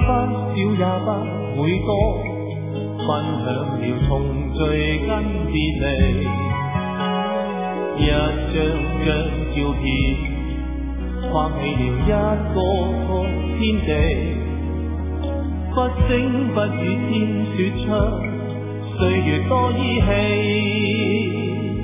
不少也不會多，分享了重聚跟別離，一張張照片畫起了一個個天地，不聲不語先說出歲月多依稀，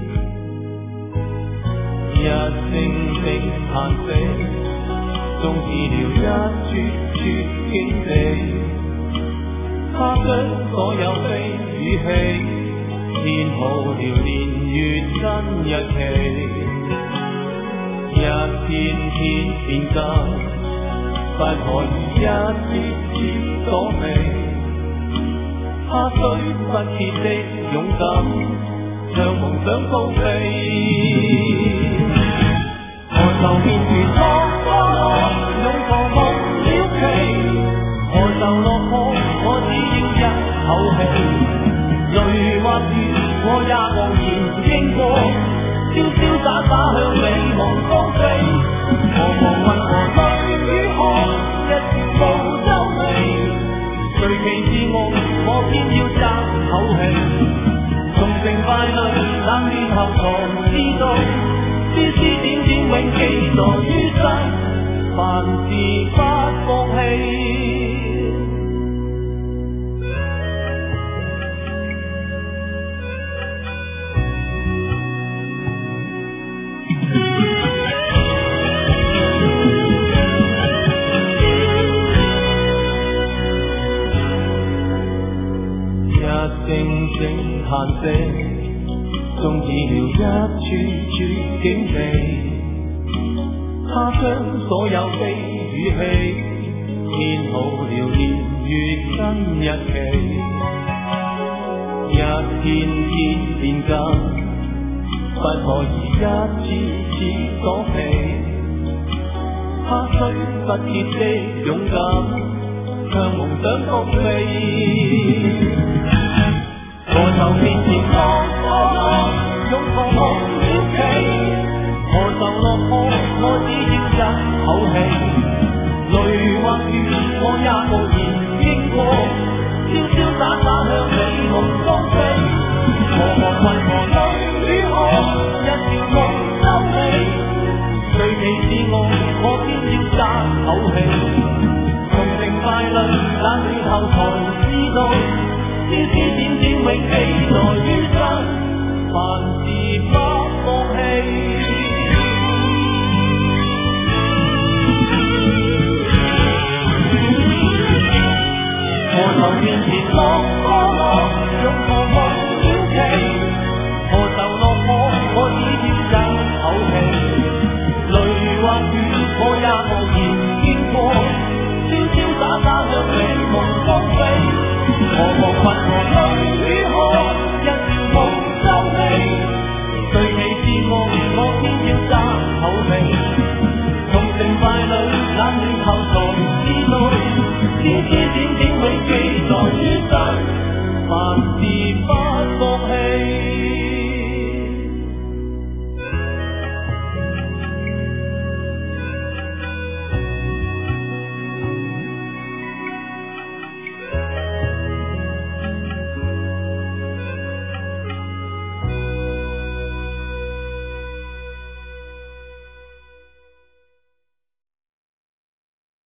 一聲聲嘆息終止了一處處境地，他將所有的語氣填好了年月跟日期，一天天變更，不可以一次次躲避，他雖不竭的勇敢，向夢想高飛。何愁面前蒼蒼，擁抱夢了期，何愁落空，我只要一口氣，淚或雨我也無言經過，瀟瀟灑灑向美夢高飛，何妨問何淚與汗，一條無皺眉，誰其是夢，我偏要爭口氣，從成敗論冷暖後才知道，絲絲點點永記在於心，凡事不放棄。一聲聲嘆息終止了一處處境地，他將所有的語氣填好了年月跟日期，一天天變更，不可以一次次躲避，他雖不竭的勇敢，向夢想高飛。何愁面前蒼蒼，擁抱夢了期，何愁落空，我只要一口氣，淚或雨我也無言經過，瀟瀟灑灑向美夢高飛，何妨為何淚與汗，一條夢皺眉，誰其是我，我偏要爭口氣，從成敗論冷暖後才知道，絲絲點點永記在於心，凡事不放棄。何愁面前蒼蒼，